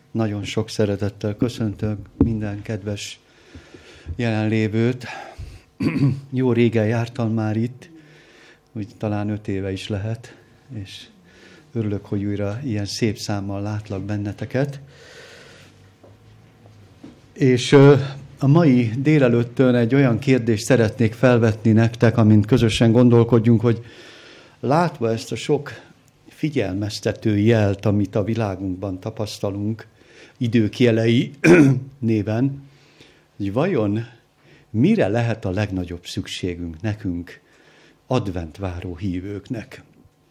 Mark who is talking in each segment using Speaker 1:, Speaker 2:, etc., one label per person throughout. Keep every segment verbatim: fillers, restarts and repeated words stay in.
Speaker 1: Nagyon sok szeretettel köszöntök minden kedves jelenlévőt. Jó régen jártam már itt, úgy talán öt éve is lehet, és örülök, hogy újra ilyen szép számmal látlak benneteket. És a mai délelőttön egy olyan kérdést szeretnék felvetni nektek, amint közösen gondolkodjunk, hogy látva ezt a sok figyelmeztető jelt, amit a világunkban tapasztalunk, idők jelei néven, hogy vajon mire lehet a legnagyobb szükségünk nekünk, adventváró hívőknek?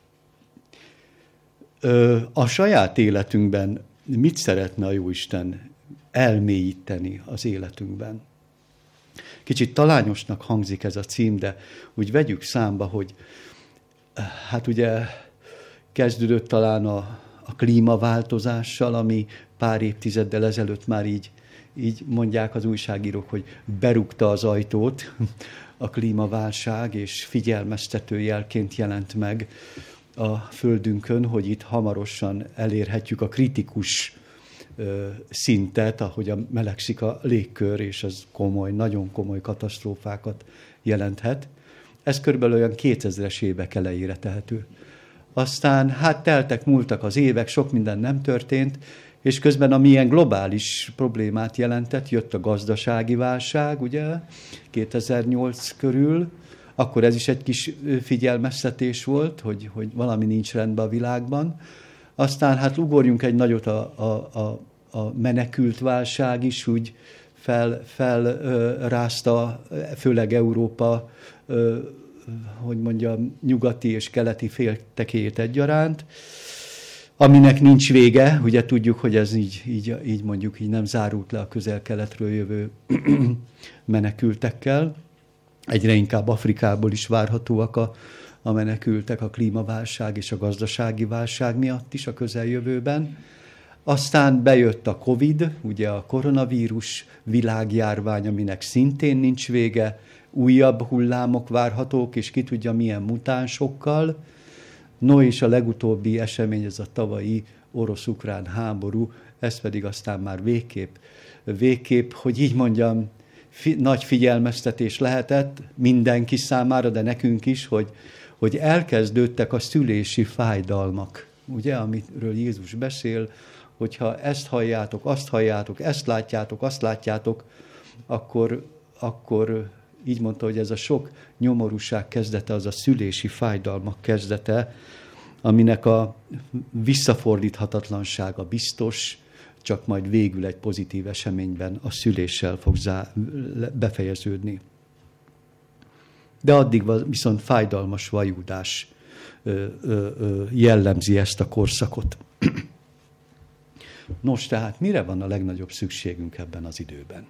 Speaker 1: A saját életünkben mit szeretne a Jóisten elmélyíteni az életünkben? Kicsit talányosnak hangzik ez a cím, de úgy vegyük számba, hogy hát ugye kezdődött talán a, a klímaváltozással, ami pár évtizeddel ezelőtt már így, így mondják az újságírók, hogy berúgta az ajtót a klímaválság, és figyelmeztető jelként jelent meg a Földünkön, hogy itt hamarosan elérhetjük a kritikus ö, szintet, ahogy a melegszik a légkör, és ez komoly, nagyon komoly katasztrófákat jelenthet. Ez körülbelül olyan kétezres évek elejére tehető. Aztán hát teltek, múltak az évek, sok minden nem történt, és közben amilyen globális problémát jelentett, jött a gazdasági válság, ugye, kétezer-nyolc körül, akkor ez is egy kis figyelmeztetés volt, hogy, hogy valami nincs rendben a világban. Aztán hát ugorjunk egy nagyot a, a, a, a menekült válság is, úgy fel, felrázta, főleg Európa, ö, hogy mondjam, nyugati és keleti féltekéjét egyaránt, aminek nincs vége, ugye tudjuk, hogy ez így, így, így mondjuk így nem zárult le a közel-keletről jövő menekültekkel. Egyre inkább Afrikából is várhatóak a, a menekültek a klímaválság és a gazdasági válság miatt is a közeljövőben. Aztán bejött a Covid, ugye a koronavírus világjárvány, aminek szintén nincs vége, újabb hullámok várhatók, és ki tudja milyen mutánsokkal. No, és a legutóbbi esemény, ez a tavalyi orosz-ukrán háború, ez pedig aztán már végképp, végképp, hogy így mondjam, fi, nagy figyelmeztetés lehetett mindenki számára, de nekünk is, hogy, hogy elkezdődtek a szülési fájdalmak, ugye, amiről Jézus beszél, hogyha ezt halljátok, azt halljátok, ezt látjátok, azt látjátok, akkor, akkor így mondta, hogy ez a sok nyomorúság kezdete, az a szülési fájdalmak kezdete, aminek a visszafordíthatatlansága biztos, csak majd végül egy pozitív eseményben a szüléssel fog zá- befejeződni. De addig viszont fájdalmas vajúdás ö, ö, ö, jellemzi ezt a korszakot. Nos, tehát mire van a legnagyobb szükségünk ebben az időben?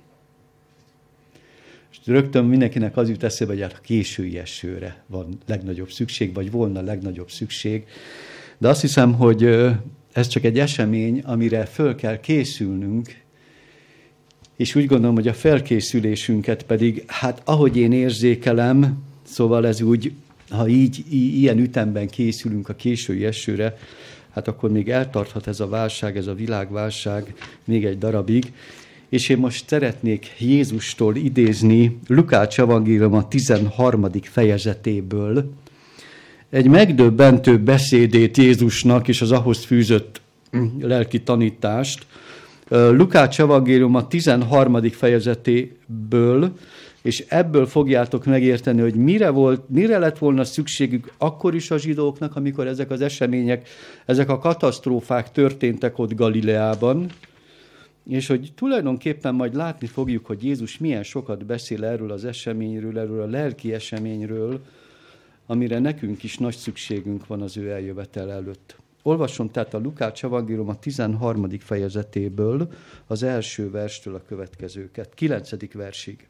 Speaker 1: És rögtön mindenkinek az jut eszébe, hogy a késői esőre van legnagyobb szükség, vagy volna legnagyobb szükség. De azt hiszem, hogy ez csak egy esemény, amire föl kell készülnünk, és úgy gondolom, hogy a felkészülésünket pedig, hát ahogy én érzékelem, szóval ez úgy, ha így, ilyen ütemben készülünk a késői esőre, hát akkor még eltarthat ez a válság, ez a világválság még egy darabig. És én most szeretnék Jézustól idézni Lukács evangélium a tizenharmadik fejezetéből egy megdöbbentő beszédét Jézusnak és az ahhoz fűzött lelki tanítást. Lukács evangélium a tizenharmadik fejezetéből, és ebből fogjátok megérteni, hogy mire, volt, mire lett volna szükségük akkor is a zsidóknak, amikor ezek az események, ezek a katasztrófák történtek ott Galileában, és hogy tulajdonképpen majd látni fogjuk, hogy Jézus milyen sokat beszél erről az eseményről, erről a lelki eseményről, amire nekünk is nagy szükségünk van az ő eljövetel előtt. Olvasom tehát a Lukács evangélium a tizenharmadik fejezetéből az első verstől a következőket, kilencedik versig.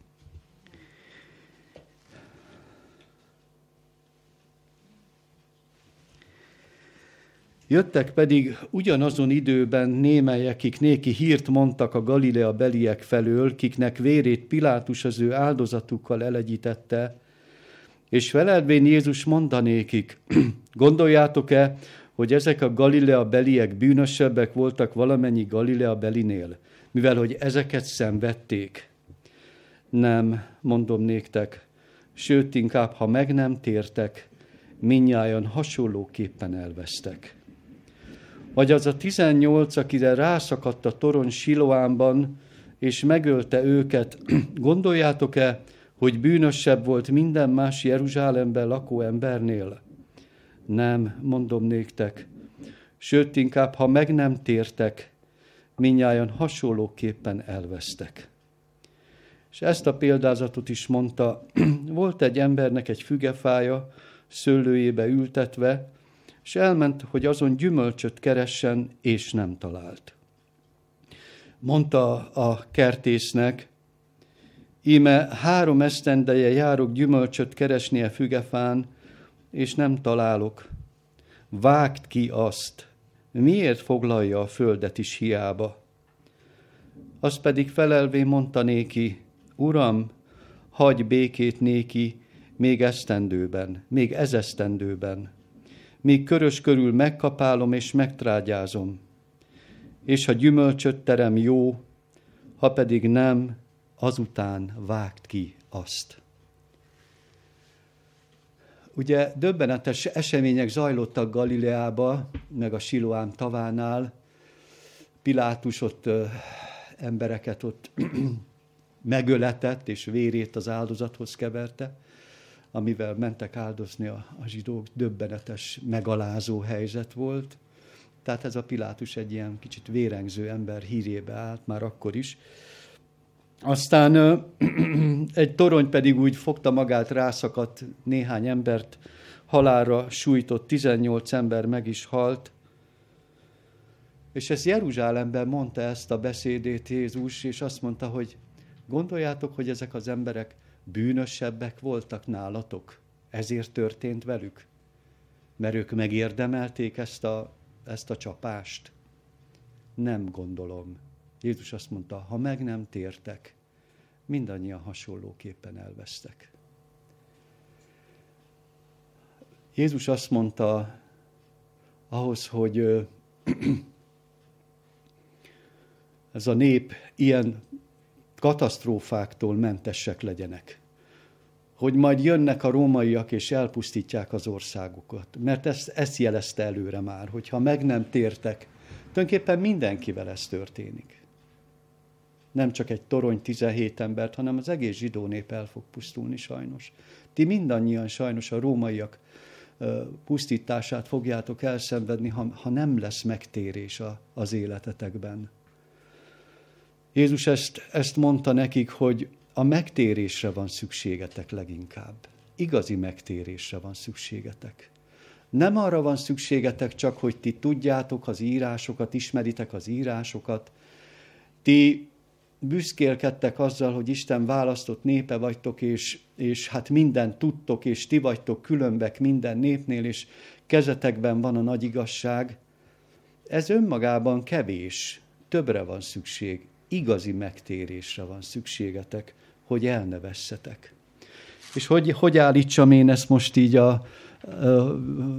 Speaker 1: Jöttek pedig ugyanazon időben némelyek, kik néki hírt mondtak a Galilea beliek felől, kiknek vérét Pilátus az ő áldozatukkal elegyítette, és felelvén Jézus mondanékik, gondoljátok-e, hogy ezek a Galilea beliek bűnösebbek voltak valamennyi Galilea belinél, mivel hogy ezeket szenvedték? Nem, mondom néktek, sőt inkább, ha meg nem tértek, mindnyájan hasonlóképpen elvesztek. Vagy az a tizennyolc, akire rászakadt a torony Siloánban, és megölte őket, gondoljátok-e, hogy bűnösebb volt minden más Jeruzsálemben lakó embernél? Nem, mondom néktek, sőt inkább, ha meg nem tértek, mindnyájan hasonlóképpen elvesztek. És ezt a példázatot is mondta, volt egy embernek egy fügefája, szőlőjébe ültetve, és elment, hogy azon gyümölcsöt keressen, és nem talált. Mondta a kertésznek, íme három esztendeje járok gyümölcsöt keresni a fügefán, és nem találok. Vágd ki azt, miért foglalja a földet is hiába? Az pedig felelvén mondta néki, Uram, hagyj békét néki még esztendőben, még ezesztendőben, míg körös körül megkapálom és megtrágyázom, és ha gyümölcsöt terem, jó, ha pedig nem, azután vágd ki azt. Ugye döbbenetes események zajlottak Galileába, meg a Siloám tavánál. Pilátus ott ö, embereket ott megöletett, és vérét az áldozathoz keverte, amivel mentek áldozni a, a zsidók. Döbbenetes, megalázó helyzet volt. Tehát ez a Pilátus egy ilyen kicsit vérengző ember hírébe állt, már akkor is. Aztán ö, egy torony pedig úgy fogta magát, rászakadt néhány embert, halálra sújtott, tizennyolc ember meg is halt. És ez Jeruzsálemben mondta ezt a beszédét Jézus, és azt mondta, hogy gondoljátok, hogy ezek az emberek bűnösebbek voltak nálatok? Ezért történt velük? Mert ők megérdemelték ezt a, ezt a csapást? Nem gondolom. Jézus azt mondta, ha meg nem tértek, mindannyian hasonlóképpen elvesztek. Jézus azt mondta ahhoz, hogy ez a nép ilyen katasztrófáktól mentesek legyenek. Hogy majd jönnek a rómaiak és elpusztítják az országukat. Mert ezt, ezt jelezte előre már, hogy ha meg nem tértek, tulajdonképpen mindenkivel ez történik. Nem csak egy torony tizenhét embert, hanem az egész zsidó nép el fog pusztulni sajnos. Ti mindannyian sajnos a rómaiak pusztítását fogjátok elszenvedni, ha, ha nem lesz megtérés a, az életetekben. Jézus ezt, ezt mondta nekik, hogy a megtérésre van szükségetek leginkább. Igazi megtérésre van szükségetek. Nem arra van szükségetek csak, hogy ti tudjátok az írásokat, ismeritek az írásokat. Ti büszkélkedtek azzal, hogy Isten választott népe vagytok, és, és hát mindent tudtok, és ti vagytok különbek minden népnél, és kezetekben van a nagy igazság. Ez önmagában kevés, többre van szükség. Igazi megtérésre van szükségetek, hogy el ne vesszetek. És hogy, hogy állítsam én ezt most így a, a, a,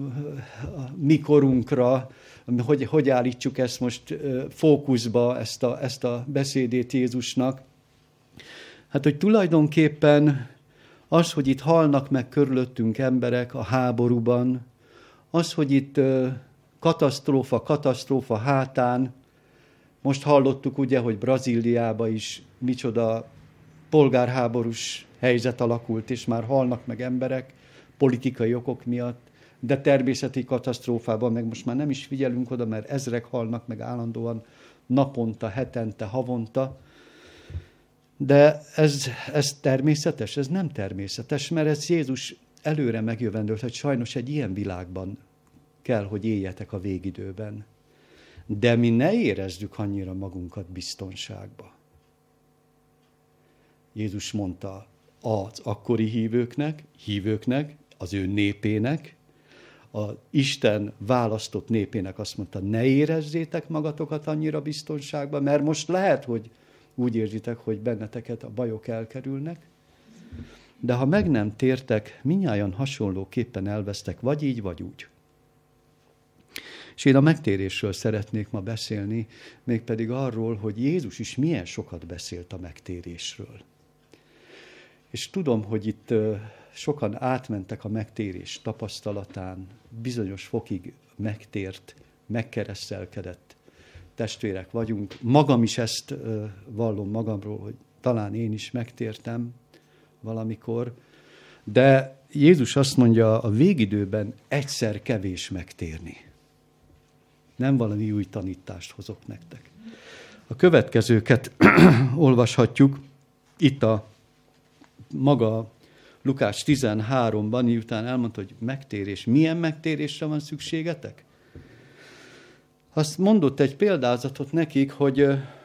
Speaker 1: a mi korunkra, hogy, hogy állítsuk ezt most fókuszba, ezt a, ezt a beszédét Jézusnak? Hát, hogy tulajdonképpen az, hogy itt halnak meg körülöttünk emberek a háborúban, az, hogy itt katasztrófa, katasztrófa hátán, most hallottuk ugye, hogy Brazíliában is micsoda polgárháborús helyzet alakult, és már halnak meg emberek politikai okok miatt, de természeti katasztrófában meg most már nem is figyelünk oda, mert ezrek halnak meg állandóan naponta, hetente, havonta. De ez, ez természetes? Ez nem természetes, mert ez Jézus előre megjövendőlt, hogy sajnos egy ilyen világban kell, hogy éljetek a végidőben. De mi ne érezzük annyira magunkat biztonságba. Jézus mondta az akkori hívőknek, hívőknek, az ő népének, az Isten választott népének azt mondta, ne érezzétek magatokat annyira biztonságban, mert most lehet, hogy úgy érzitek, hogy benneteket a bajok elkerülnek, de ha meg nem tértek, mindnyájan hasonlóképpen elvesztek, vagy így, vagy úgy. És én a megtérésről szeretnék ma beszélni, mégpedig arról, hogy Jézus is milyen sokat beszélt a megtérésről. És tudom, hogy itt sokan átmentek a megtérés tapasztalatán, bizonyos fokig megtért, megkeresztelkedett testvérek vagyunk. Magam is ezt vallom magamról, hogy talán én is megtértem valamikor, de Jézus azt mondja, a végidőben egyszer kevés megtérni. Nem valami új tanítást hozok nektek. A következőket olvashatjuk itt a maga Lukács tizenháromban, miután elmondta, hogy megtérés. Milyen megtérésre van szükségetek? Azt mondott egy példázatot nekik, hogy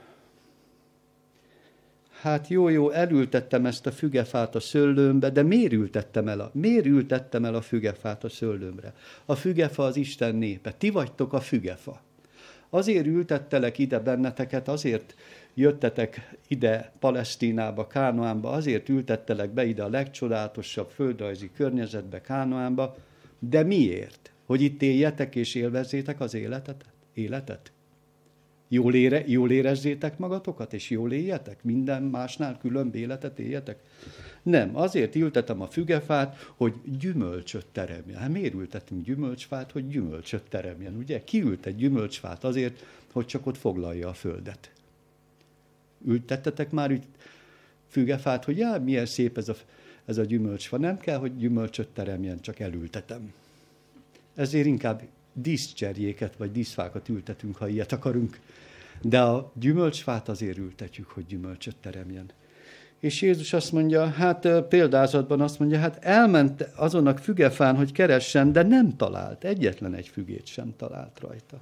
Speaker 1: hát jó-jó, elültettem ezt a fügefát a szőlőmbe, de miért ültettem el a, miért ültettem el a fügefát a szőlőmre? A fügefa az Isten népe. Ti vagytok a fügefa. Azért ültettelek ide benneteket, azért jöttetek ide Palesztinába, Kánoánba, azért ültettelek be ide a legcsodálatosabb földrajzi környezetbe, Kánoánba, de miért? Hogy itt éljetek és élvezzétek az életet? életet? Jól, ére, jól érezzétek magatokat, és jól éljetek? Minden másnál különb életet éljetek? Nem, azért ültetem a fügefát, hogy gyümölcsöt teremjen. Hát miért ültetünk gyümölcsfát, hogy gyümölcsöt teremjen, ugye? Ki ült egy gyümölcsfát azért, hogy csak ott foglalja a földet. Ültettetek már úgy fügefát, hogy já, milyen szép ez a, ez a gyümölcsfa. Nem kell, hogy gyümölcsöt teremjen, csak elültetem. Ezért inkább díszcserjéket vagy díszfákat ültetünk, ha ilyet akarunk. De a gyümölcsfát azért ültetjük, hogy gyümölcsöt teremjen. És Jézus azt mondja, hát példázatban azt mondja, hát elment azon a fügefán, hogy keressen, de nem talált. Egyetlen egy fügét sem talált rajta.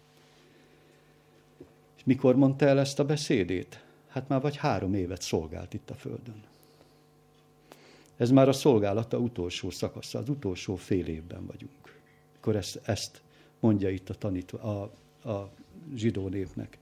Speaker 1: És mikor mondta el ezt a beszédét? Hát már vagy három évet szolgált itt a földön. Ez már a szolgálata utolsó szakasza, az utolsó fél évben vagyunk. Akkor ezt, ezt mondja itt a, tanítva, a, a zsidó népnek.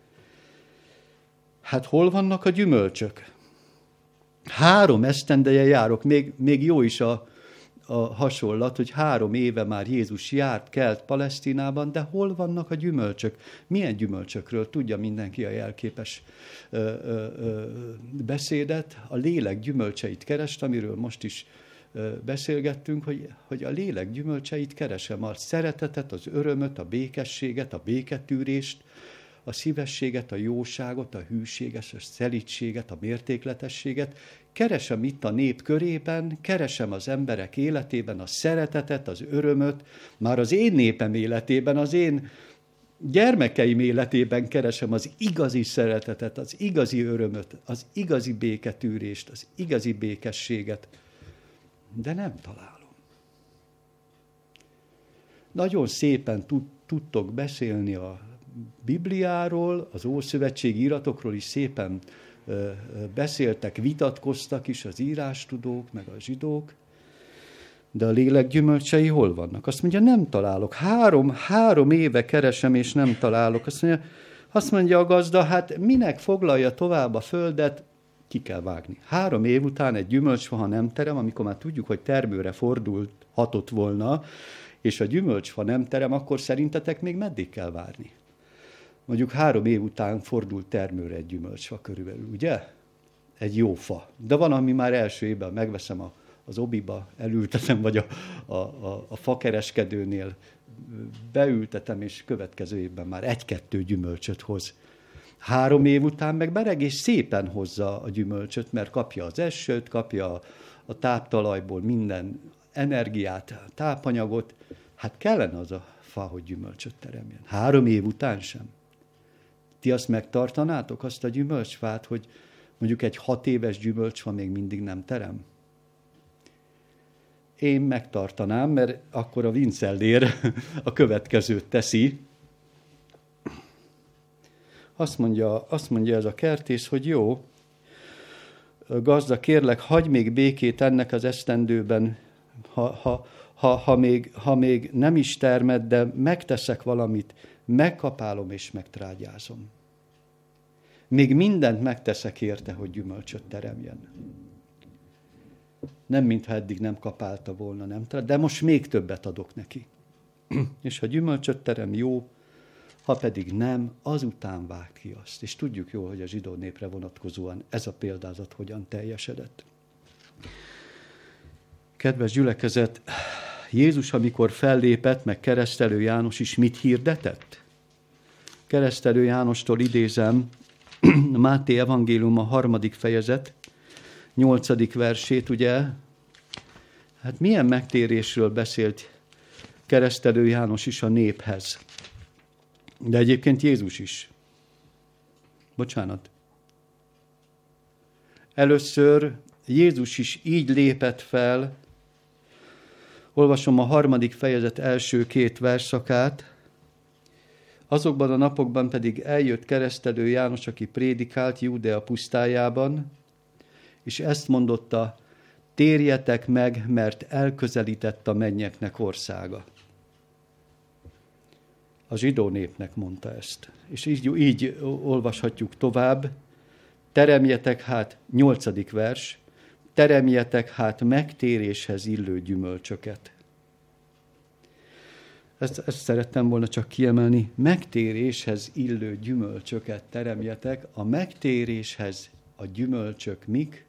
Speaker 1: Hát hol vannak a gyümölcsök? Három esztendeje járok, még, még jó is a, a hasonlat, hogy három éve már Jézus járt, kelt Palesztinában, de hol vannak a gyümölcsök? Milyen gyümölcsökről tudja mindenki a jelképes ö, ö, ö, beszédet? A lélek gyümölcseit kerest, amiről most is ö, beszélgettünk, hogy, hogy a lélek gyümölcseit keresem, a szeretetet, az örömöt, a békességet, a béketűrést, a szívességet, a jóságot, a hűséget, a szelídséget, a mértékletességet. Keresem itt a nép körében, keresem az emberek életében a szeretetet, az örömöt, már az én népem életében, az én gyermekeim életében keresem az igazi szeretetet, az igazi örömöt, az igazi béketűrést, az igazi békességet, de nem találom. Nagyon szépen tud, tudtok beszélni a Bibliáról, az ószövetségi iratokról is szépen ö, beszéltek, vitatkoztak is az írástudók, meg a zsidók, de a lélek gyümölcsei hol vannak? Azt mondja, nem találok. Három, három éve keresem, és nem találok. Azt mondja, azt mondja a gazda, hát minek foglalja tovább a földet, ki kell vágni. Három év után egy gyümölcsfa, ha nem terem, amikor már tudjuk, hogy termőre fordult, hatott volna, és a gyümölcsfa nem terem, akkor szerintetek még meddig kell várni? Mondjuk három év után fordult termőre egy gyümölcsfa körülbelül, ugye? Egy jó fa. De van, ami már első évben megveszem a, az obiba, elültetem, vagy a, a, a, a fakereskedőnél beültetem, és következő évben már egy-kettő gyümölcsöt hoz. Három év után meg bereg, és szépen hozza a gyümölcsöt, mert kapja az esőt, kapja a, a táptalajból minden energiát, tápanyagot. Hát kellene az a fa, hogy gyümölcsöt teremjen. Három év után sem. Ti azt megtartanátok, azt a gyümölcsfát, hogy mondjuk egy hat éves gyümölcsfa még mindig nem terem? Én megtartanám, mert akkor a Vincellér a következőt teszi. Azt mondja, azt mondja ez a kertész, hogy jó, gazda, kérlek, hagyj még békét ennek az esztendőben, ha, ha, ha, ha, még, ha még nem is termed, de megteszek valamit, megkapálom és megtrágyázom. Még mindent megteszek érte, hogy gyümölcsöt teremjen. Nem, mintha eddig nem kapálta volna, nem? De most még többet adok neki. És ha gyümölcsöt terem, jó, ha pedig nem, azután vág ki azt. És tudjuk jól, hogy a zsidó népre vonatkozóan ez a példázat hogyan teljesedett. Kedves gyülekezet, Jézus, amikor fellépett, meg Keresztelő János is mit hirdetett? Keresztelő Jánostól idézem Máté evangélium a harmadik fejezet, nyolcadik versét, ugye? Hát milyen megtérésről beszélt Keresztelő János is a néphez. De egyébként Jézus is. Bocsánat. Először Jézus is így lépett fel. Olvasom a harmadik fejezet első két versszakát. Azokban a napokban pedig eljött Keresztelő János, aki prédikált Júdea pusztájában, és ezt mondotta: térjetek meg, mert elközelített a mennyeknek országa. A zsidó népnek mondta ezt. És így, így olvashatjuk tovább. Teremjetek hát, nyolcadik vers, teremjetek hát megtéréshez illő gyümölcsöket. Ezt, ezt szerettem volna csak kiemelni. Megtéréshez illő gyümölcsöket teremjetek. A megtéréshez a gyümölcsök mik?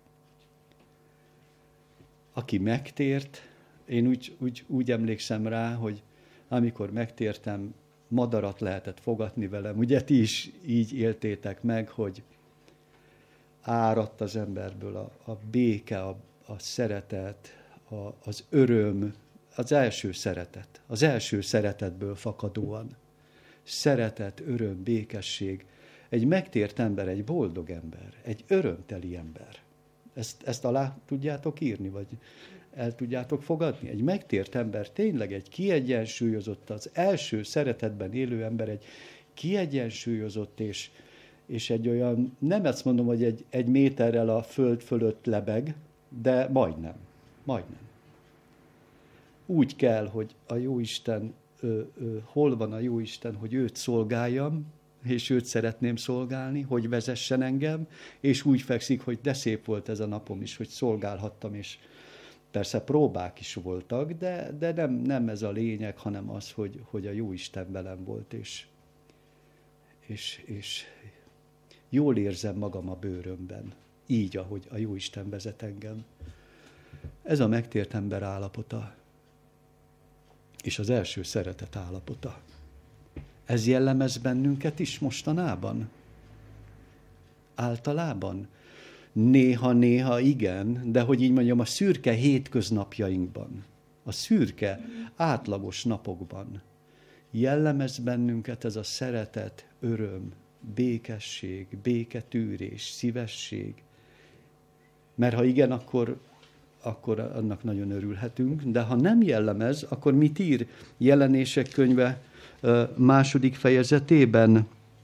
Speaker 1: Aki megtért, én úgy, úgy, úgy emlékszem rá, hogy amikor megtértem, madarat lehetett fogatni velem. Ugye ti is így éltétek meg, hogy áradt az emberből a, a béke, a, a szeretet, a, az öröm, az első szeretet. Az első szeretetből fakadóan. Szeretet, öröm, békesség. Egy megtért ember, egy boldog ember, egy örömteli ember. Ezt, ezt alá tudjátok írni, vagy el tudjátok fogadni? Egy megtért ember tényleg egy kiegyensúlyozott, az első szeretetben élő ember, egy kiegyensúlyozott és, és egy olyan, nem ezt mondom, hogy egy, egy méterrel a föld fölött lebeg, de majdnem, majdnem. Úgy kell, hogy a Jóisten, ö, ö, hol van a Jóisten, hogy őt szolgáljam, és őt szeretném szolgálni, hogy vezessen engem, és úgy fekszik, hogy de szép volt ez a napom is, hogy szolgálhattam, és persze próbák is voltak, de, de nem, nem ez a lényeg, hanem az, hogy, hogy a Jóisten velem volt, és, és, és jól érzem magam a bőrömben, így, ahogy a Jóisten vezet engem. Ez a megtért ember állapota, és az első szeretet állapota. Ez jellemez bennünket is mostanában? Általában? Néha-néha igen, de hogy így mondjam, a szürke hétköznapjainkban, a szürke, átlagos napokban jellemez bennünket ez a szeretet, öröm, békesség, béketűrés, szívesség. Mert ha igen, akkor, akkor annak nagyon örülhetünk, de ha nem jellemez, akkor mit ír Jelenések könyve második fejezetében?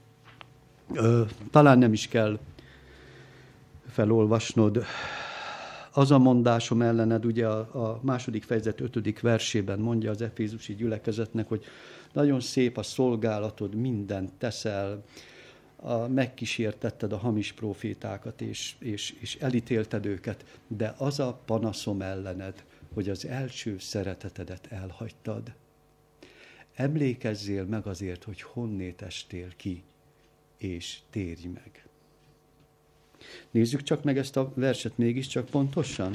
Speaker 1: Talán nem is kell felolvasnod. Az a mondásom ellened, ugye a, a második fejezet ötödik versében mondja az efézusi gyülekezetnek, hogy nagyon szép a szolgálatod, mindent teszel, a, megkísértetted a hamis prófétákat, és, és, és elítélted őket, de az a panaszom ellened, hogy az első szeretetedet elhagytad. Emlékezzél meg azért, hogy honnét estél ki, és térj meg. Nézzük csak meg ezt a verset mégiscsak pontosan.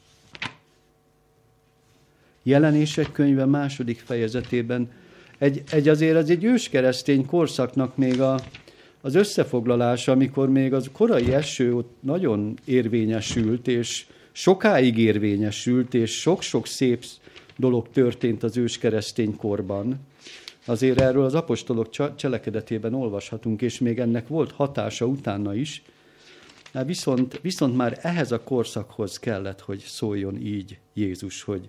Speaker 1: Jelenések könyve második fejezetében egy, egy azért az egy őskeresztény korszaknak még a, az összefoglalása, amikor még az korai eső ott nagyon érvényesült, és sokáig érvényesült, és sok-sok szép dolog történt az őskeresztény korban. Azért erről az apostolok cselekedetében olvashatunk, és még ennek volt hatása utána is. Viszont, viszont már ehhez a korszakhoz kellett, hogy szóljon így Jézus, hogy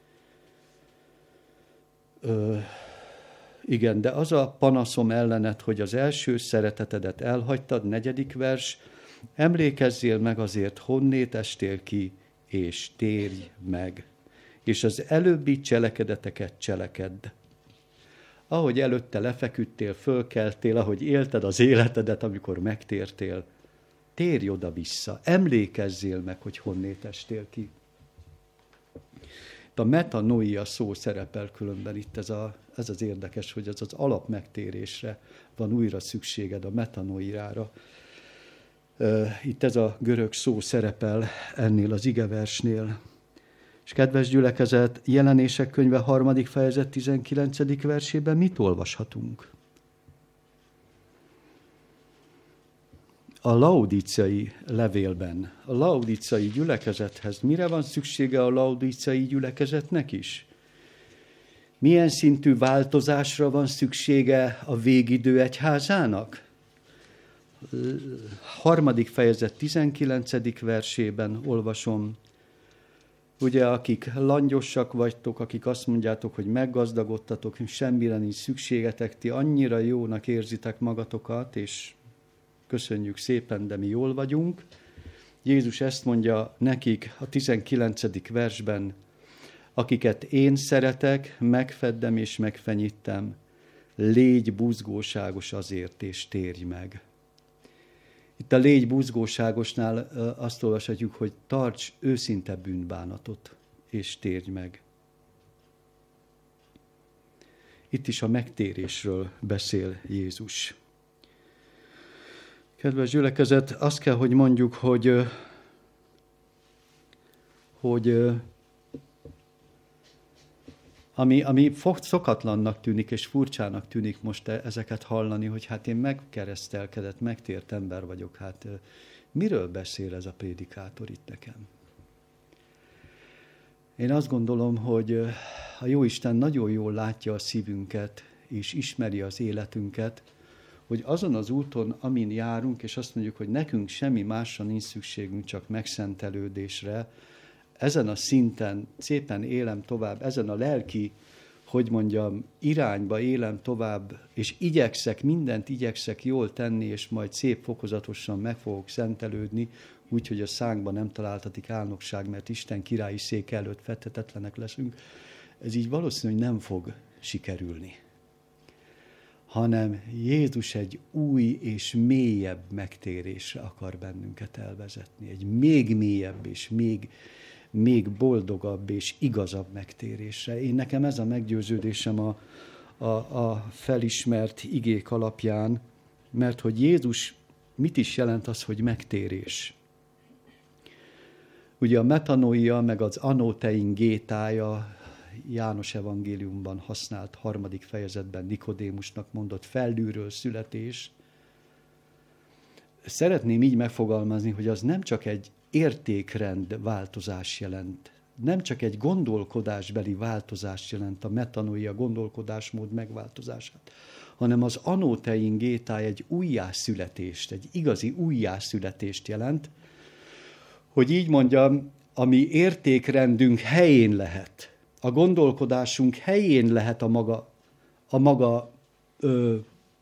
Speaker 1: ö, igen, de az a panaszom ellened, hogy az első szeretetedet elhagytad, negyedik vers, emlékezzél meg azért, honnét estél ki, és térj meg, és az előbbi cselekedeteket cselekedd. Ahogy előtte lefeküdtél, fölkeltél, ahogy élted az életedet, amikor megtértél, térj oda-vissza, emlékezzél meg, hogy honnét estél ki. Itt a metanoia szó szerepel különben itt, ez, a, ez az érdekes, hogy ez az alapmegtérésre van újra szükséged, a metanoiára. Itt ez a görög szó szerepel ennél az igeversnél. És kedves gyülekezet, Jelenések könyve harmadik fejezet tizenkilencedik versében mit olvashatunk? A laodíciai levélben, a laodíciai gyülekezethez mire van szüksége a laodíciai gyülekezetnek is? Milyen szintű változásra van szüksége a végidő egyházának? Harmadik fejezet tizenkilencedik versében olvasom, ugye, akik langyosak vagytok, akik azt mondjátok, hogy meggazdagodtatok, semmire nincs szükségetek, ti annyira jónak érzitek magatokat, és köszönjük szépen, de mi jól vagyunk. Jézus ezt mondja nekik a tizenkilencedik versben, akiket én szeretek, megfeddem és megfenyítem, légy buzgóságos azért, és térj meg. Itt a légy buzgóságosnál azt olvashatjuk, hogy tarts őszinte bűnbánatot, és térj meg. Itt is a megtérésről beszél Jézus. Kedves gyülekezet, azt kell, hogy mondjuk, hogy, hogy ami, ami szokatlannak tűnik, és furcsának tűnik most ezeket hallani, hogy hát én megkeresztelkedett, megtért ember vagyok, hát miről beszél ez a prédikátor itt nekem? Én azt gondolom, hogy a Jóisten nagyon jól látja a szívünket, és ismeri az életünket, hogy azon az úton, amin járunk, és azt mondjuk, hogy nekünk semmi másra nincs szükségünk, csak megszentelődésre, ezen a szinten szépen élem tovább, ezen a lelki, hogy mondjam, irányba élem tovább, és igyekszek, mindent igyekszek jól tenni, és majd szép fokozatosan meg fogok szentelődni, úgyhogy a szánkban nem találtatik álnokság, mert Isten királyi szék előtt fedhetetlenek leszünk. Ez így valószínű, hogy nem fog sikerülni. Hanem Jézus egy új és mélyebb megtérésre akar bennünket elvezetni. Egy még mélyebb és még, még boldogabb és igazabb megtérésre. Én nekem ez a meggyőződésem a, a, a felismert igék alapján, mert hogy Jézus mit is jelent az, hogy megtérés? Ugye a metanoia, meg az anotein gétája, János evangéliumban használt harmadik fejezetben Nikodémusnak mondott felülről születés. Szeretném így megfogalmazni, hogy az nem csak egy értékrend változás jelent, nem csak egy gondolkodásbeli változást jelent, a metanoia gondolkodásmód megváltozását, hanem az anotein gétája egy újjászületést, egy igazi újjászületést jelent, hogy így mondjam, ami értékrendünk helyén lehet, a gondolkodásunk helyén lehet a maga, a maga ö,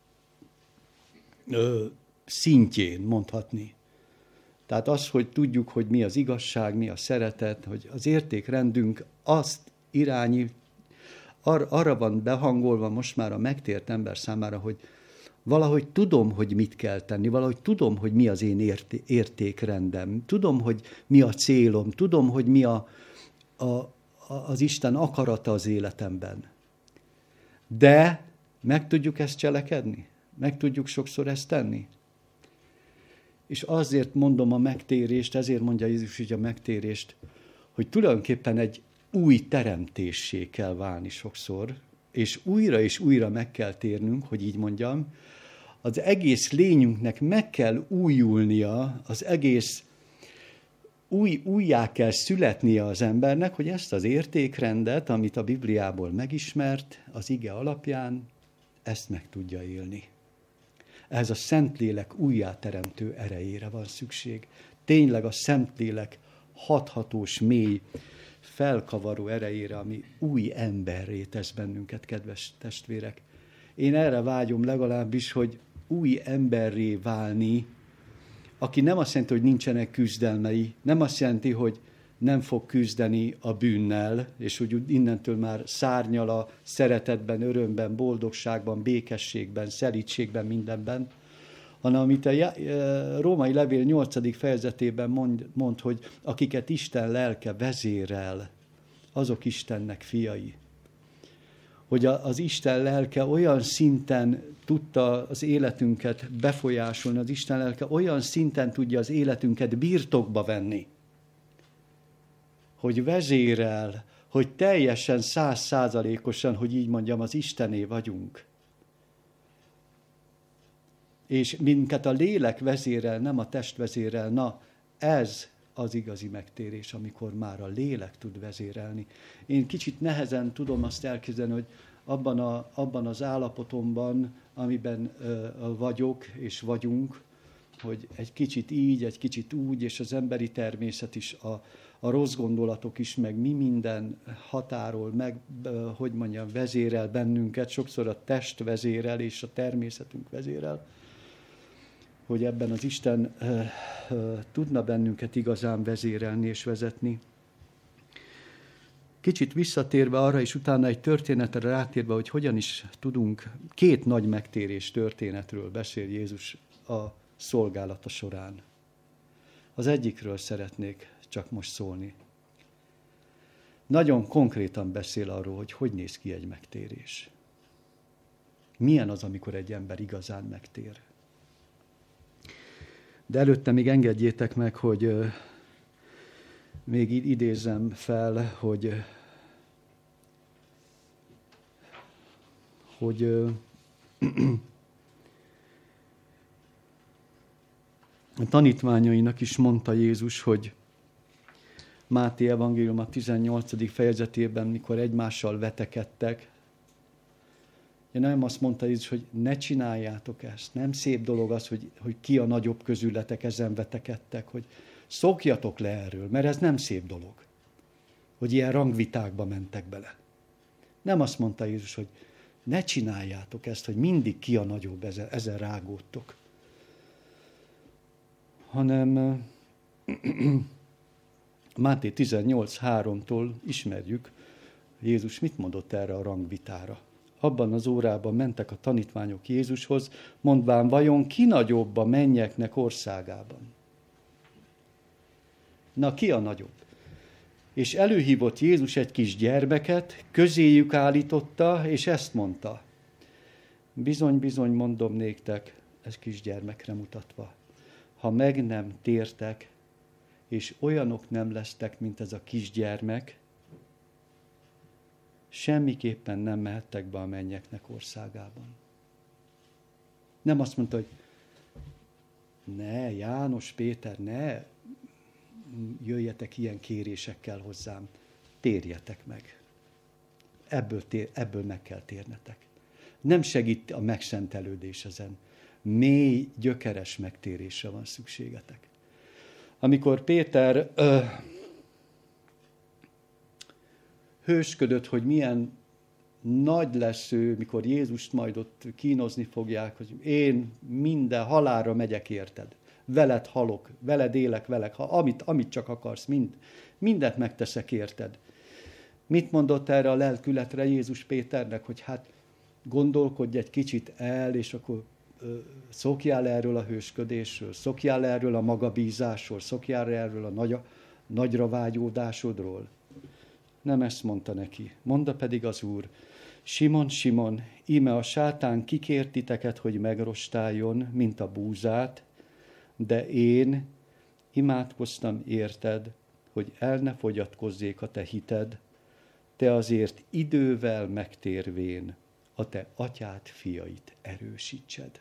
Speaker 1: ö, szintjén, mondhatni. Tehát az, hogy tudjuk, hogy mi az igazság, mi a szeretet, hogy az értékrendünk azt irányít, ar, arra van behangolva most már a megtért ember számára, hogy valahogy tudom, hogy mit kell tenni, valahogy tudom, hogy mi az én érté, értékrendem, tudom, hogy mi a célom, tudom, hogy mi a, a az Isten akarata az életemben. De meg tudjuk ezt cselekedni? Meg tudjuk sokszor ezt tenni? És azért mondom a megtérést, ezért mondja Jézus így a megtérést, hogy tulajdonképpen egy új teremtéssé kell válni sokszor, és újra és újra meg kell térnünk, hogy így mondjam, az egész lényünknek meg kell újulnia, az egész Új, újjá kell születnie az embernek, hogy ezt az értékrendet, amit a Bibliából megismert, az ige alapján, ezt meg tudja élni. Ehhez a Szentlélek újjáteremtő erejére van szükség. Tényleg a Szentlélek hathatós, mély, felkavaró erejére, ami új emberré tesz bennünket, kedves testvérek. Én erre vágyom legalábbis, hogy új emberré válni, aki nem azt jelenti, hogy nincsenek küzdelmei, nem azt jelenti, hogy nem fog küzdeni a bűnnel, és hogy innentől már szárnyal a szeretetben, örömben, boldogságban, békességben, szelídségben, mindenben, hanem amit a római levél nyolcadik fejezetében mond, mond, hogy akiket Isten lelke vezérel, azok Istennek fiai. Hogy az Isten lelke olyan szinten tudta az életünket befolyásolni, az Isten lelke olyan szinten tudja az életünket birtokba venni, hogy vezérel, hogy teljesen százszázalékosan, hogy így mondjam, az Istené vagyunk. És minket a lélek vezérel, nem a test vezérel. Na, ez az igazi megtérés, amikor már a lélek tud vezérelni. Én kicsit nehezen tudom azt elképzelni, hogy abban, a, abban az állapotomban, amiben ö, vagyok és vagyunk, hogy egy kicsit így, egy kicsit úgy, és az emberi természet is, a, a rossz gondolatok is, meg mi minden határol, meg, ö, hogy mondjam, vezérel bennünket, sokszor a test vezérel, és a természetünk vezérel, hogy ebben az Isten ö, ö, tudna bennünket igazán vezérelni és vezetni. Kicsit visszatérve arra, és utána egy történetre rátérve, hogy hogyan is tudunk, két nagy megtérés történetről beszél Jézus a szolgálata során. Az egyikről szeretnék csak most szólni. Nagyon konkrétan beszél arról, hogy hogy néz ki egy megtérés. Milyen az, amikor egy ember igazán megtér. De előtte még engedjétek meg, hogy még idézem fel, hogy, hogy a tanítványainak is mondta Jézus, hogy Máté evangélium a tizennyolcadik fejezetében, mikor egymással vetekedtek, nem azt mondta Jézus, hogy ne csináljátok ezt. Nem szép dolog az, hogy, hogy ki a nagyobb közületek, ezen vetekedtek, hogy szokjatok le erről, mert ez nem szép dolog, hogy ilyen rangvitákba mentek bele. Nem azt mondta Jézus, hogy ne csináljátok ezt, hogy mindig ki a nagyobb, ezen, ezen rágódtok. Hanem Máté tizennyolc háromtól ismerjük, Jézus mit mondott erre a rangvitára. Abban az órában mentek a tanítványok Jézushoz, mondván, vajon ki nagyobb a mennyeknek országában? Na, ki a nagyobb? És előhívott Jézus egy kis gyermeket, közéjük állította, és ezt mondta. Bizony, bizony, mondom néktek, ez kis gyermekre mutatva. Ha meg nem tértek, és olyanok nem lesztek, mint ez a kisgyermek, semmiképpen nem mehettek be a mennyeknek országában. Nem azt mondta, hogy ne, János, Péter, ne jöjjetek ilyen kérésekkel hozzám, térjetek meg. Ebből, tér, ebből meg kell térnetek. Nem segít a megszentelődés ezen. Mély, gyökeres megtérésre van szükségetek. Amikor Péter ö, hősködött, hogy milyen nagy lesz ő, mikor Jézust majd ott kínozni fogják, hogy én minden halálra megyek érted. Veled halok, veled élek, veled, ha amit, amit csak akarsz, mind, mindent megteszek érted. Mit mondott erre a lelkületre Jézus Péternek, hogy hát gondolkodj egy kicsit el, és akkor ö, szokjál erről a hősködésről, szokjál erről a magabízásról, szokjál erről a nagy, nagyra vágyódásodról. Nem ezt mondta neki. Mondta pedig az Úr, Simon, Simon, íme a sátán kikért titeket, hogy megrostáljon, mint a búzát, de én imádkoztam érted, hogy el ne fogyatkozzék a te hited, te azért idővel megtérvén a te atyád fiait erősítsed.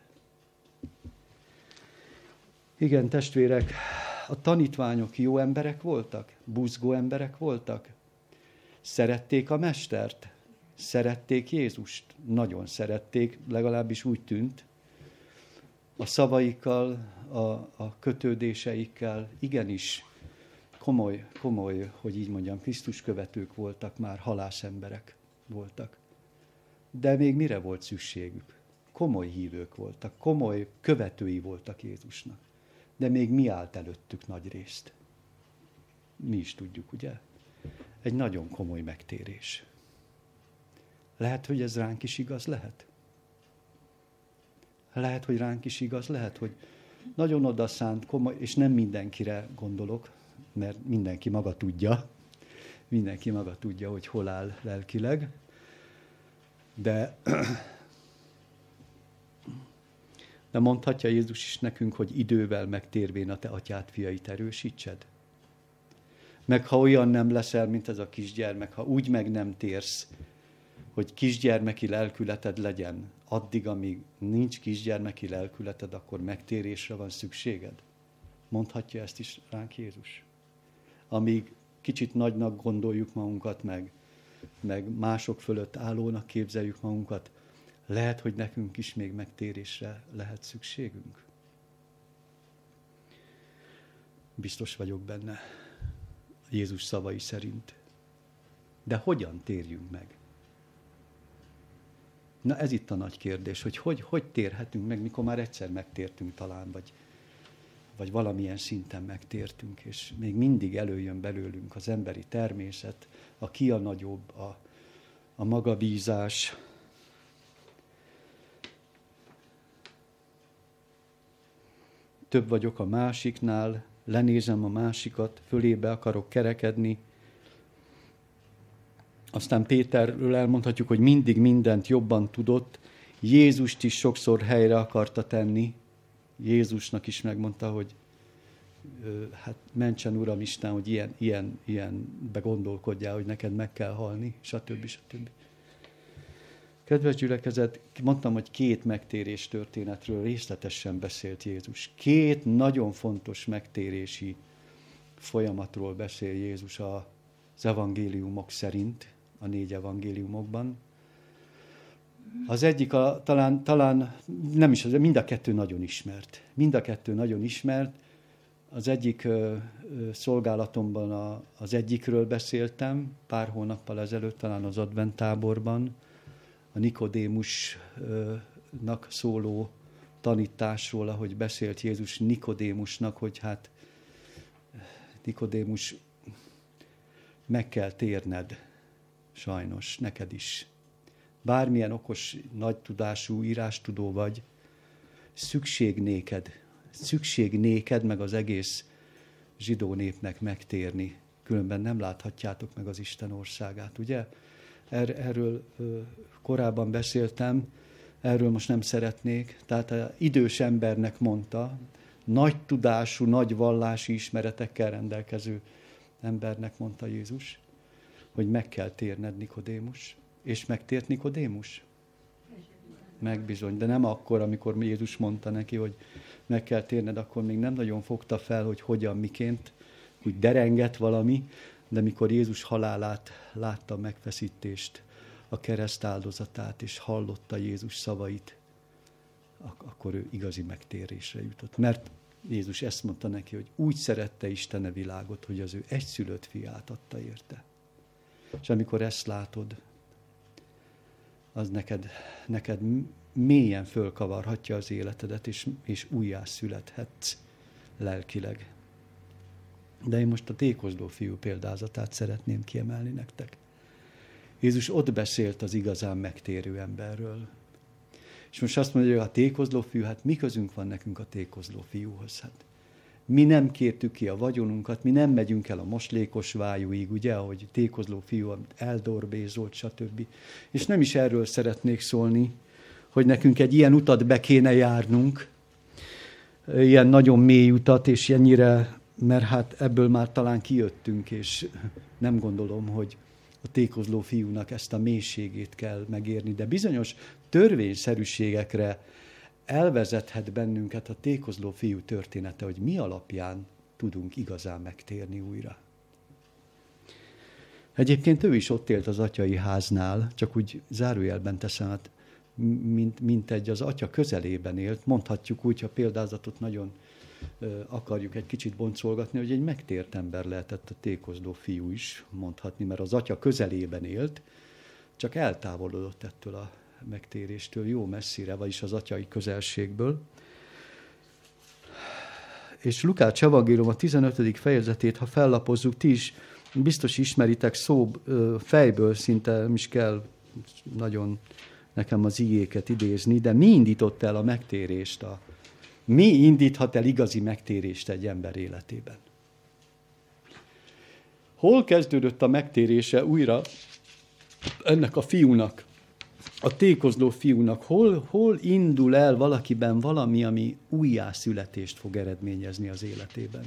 Speaker 1: Igen, testvérek, a tanítványok jó emberek voltak, buzgó emberek voltak. Szerették a mestert, szerették Jézust, nagyon szerették, legalábbis úgy tűnt. A szavaikkal, a, a kötődéseikkel, igenis komoly, komoly, hogy így mondjam, Krisztus követők voltak, már halászemberek voltak. De még mire volt szükségük? Komoly hívők voltak, komoly követői voltak Jézusnak. De még mi állt előttük nagy részt? Mi is tudjuk, ugye? Egy nagyon komoly megtérés. Lehet, hogy ez ránk is igaz lehet? Lehet, hogy ránk is igaz lehet, hogy nagyon odaszánt, komoly, és nem mindenkire gondolok, mert mindenki maga tudja, mindenki maga tudja, hogy hol áll lelkileg, de, de mondhatja Jézus is nekünk, hogy idővel megtérvén a te atyád fiait erősítsed. Meg ha olyan nem leszel, mint ez a kisgyermek, ha úgy meg nem térsz, hogy kisgyermeki lelkületed legyen, addig, amíg nincs kisgyermeki lelkületed, akkor megtérésre van szükséged. Mondhatja ezt is ránk Jézus. Amíg kicsit nagynak gondoljuk magunkat, meg, meg mások fölött állónak képzeljük magunkat, lehet, hogy nekünk is még megtérésre lehet szükségünk. Biztos vagyok benne, Jézus szavai szerint. De hogyan térjünk meg? Na ez itt a nagy kérdés, hogy hogy, hogy térhetünk meg, mikor már egyszer megtértünk talán, vagy, vagy valamilyen szinten megtértünk, és még mindig előjön belőlünk az emberi természet, a ki a nagyobb, a, a magabízás. Több vagyok a másiknál, lenézem a másikat, fölébe akarok kerekedni. Aztán Péterről elmondhatjuk, hogy mindig mindent jobban tudott, Jézust is sokszor helyre akarta tenni. Jézusnak is megmondta, hogy hát mentsen Uram Isten, hogy ilyen, ilyen, ilyenbe gondolkodjál, hogy neked meg kell halni, stb. stb. Kedves gyülekezet, mondtam, hogy két megtérés történetről részletesen beszélt Jézus. Két nagyon fontos megtérési folyamatról beszél Jézus az evangéliumok szerint, a négy evangéliumokban. Az egyik, a, talán, talán nem is az, mind a kettő nagyon ismert. Mind a kettő nagyon ismert. Az egyik ö, ö, szolgálatomban a, az egyikről beszéltem, pár hónappal ezelőtt, talán az adventtáborban, a Nikodémusnak szóló tanításról, ahogy beszélt Jézus Nikodémusnak, hogy hát Nikodémus, meg kell térned, sajnos, neked is. Bármilyen okos, nagy tudású, írástudó vagy, szükség néked, szükség néked, meg az egész zsidó népnek megtérni. Különben nem láthatjátok meg az Isten országát, ugye? Er, erről ö, korábban beszéltem, erről most nem szeretnék. Tehát az idős embernek mondta, nagy tudású, nagy vallási ismeretekkel rendelkező embernek mondta Jézus, hogy meg kell térned, Nikodémus. És megtért Nikodémus? Meg bizony, de nem akkor, amikor Jézus mondta neki, hogy meg kell térned, akkor még nem nagyon fogta fel, hogy hogyan, miként, úgy derengett valami, de mikor Jézus halálát látta, megfeszítést, a kereszt áldozatát, és hallotta Jézus szavait, akkor ő igazi megtérésre jutott. Mert Jézus ezt mondta neki, hogy úgy szerette Isten a világot, hogy az ő egyszülött fiát adta érte. És amikor ezt látod, az neked, neked mélyen fölkavarhatja az életedet, és, és újjá születhetsz lelkileg. De én most a tékozló fiú példázatát szeretném kiemelni nektek. Jézus ott beszélt az igazán megtérő emberről. És most azt mondja, hogy a tékozló fiú, hát mi közünk van nekünk a tékozló fiúhoz? Hát mi nem kértük ki a vagyonunkat, mi nem megyünk el a moslékos vájúig, ugye, ahogy tékozló fiú eldorbézolt, stb. És nem is erről szeretnék szólni, hogy nekünk egy ilyen utat be kéne járnunk, ilyen nagyon mély utat, és ennyire, mert hát ebből már talán kijöttünk, és nem gondolom, hogy a tékozló fiúnak ezt a mélységét kell megérni, de bizonyos törvényszerűségekre elvezethet bennünket a tékozló fiú története, hogy mi alapján tudunk igazán megtérni újra. Egyébként ő is ott élt az atyai háznál, csak úgy zárójelben teszem, hát, mint, mint egy az atya közelében élt. Mondhatjuk úgy, ha példázatot nagyon ö, akarjuk egy kicsit boncolgatni, hogy egy megtért ember lehetett a tékozló fiú is, mondhatni, mert az atya közelében élt, csak eltávolodott ettől a megtéréstől jó messzire, vagyis az atyai közelségből. És Lukács evangélium a tizenötödik fejezetét, ha fellapozzuk, ti is biztos ismeritek szó fejből, szinte nem is kell nagyon nekem az igéket idézni, de mi indított el a megtérést? A, mi indíthat el igazi megtérést egy ember életében? Hol kezdődött a megtérése újra ennek a fiúnak, a tékozló fiúnak? Hol, hol indul el valakiben valami, ami újjászületést fog eredményezni az életében?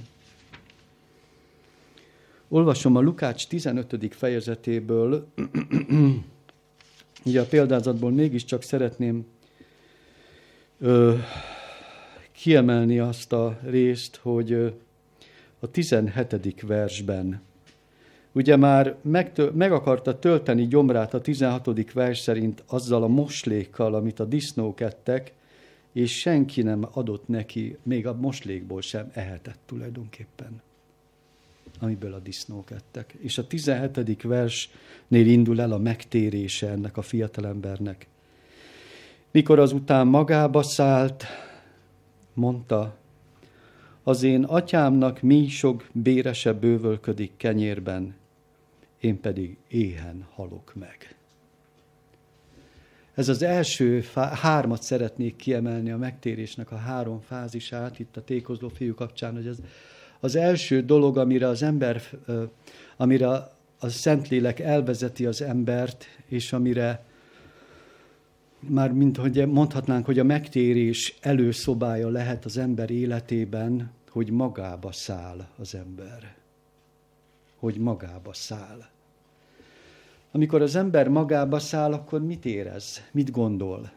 Speaker 1: Olvasom a Lukács tizenötödik fejezetéből, ugye a példázatból mégiscsak szeretném ö, kiemelni azt a részt, hogy ö, a tizenhetedik versben, ugye már meg, meg akarta tölteni gyomrát a tizenhatodik vers szerint azzal a moslékkal, amit a disznók ettek, és senki nem adott neki, még a moslékból sem ehetett tulajdonképpen, amiből a disznók ettek. És a tizenhetedik versnél indul el a megtérése ennek a fiatalembernek. Mikor azután magába szállt, mondta, az én atyámnak mi sok bérese bővölködik kenyérben, én pedig éhen halok meg. Ez az első, hármat szeretnék kiemelni a megtérésnek a három fázisát, itt a tékozló fiú kapcsán, hogy ez az első dolog, amire az ember, amire a Szentlélek elvezeti az embert, és amire már mint hogy mondhatnánk, hogy a megtérés előszobája lehet az ember életében, hogy magába száll az ember. Hogy magába száll. Amikor az ember magába száll, akkor mit érez? Mit gondol?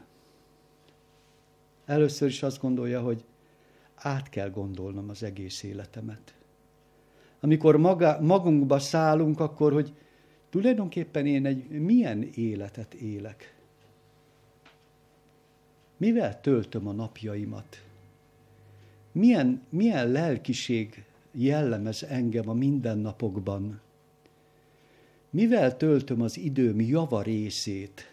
Speaker 1: Először is azt gondolja, hogy át kell gondolnom az egész életemet. Amikor maga, magunkba szállunk, akkor, hogy tulajdonképpen én egy milyen életet élek? Mivel töltöm a napjaimat? Milyen, milyen lelkiség jellemez engem a mindennapokban? Mivel töltöm az időm java részét?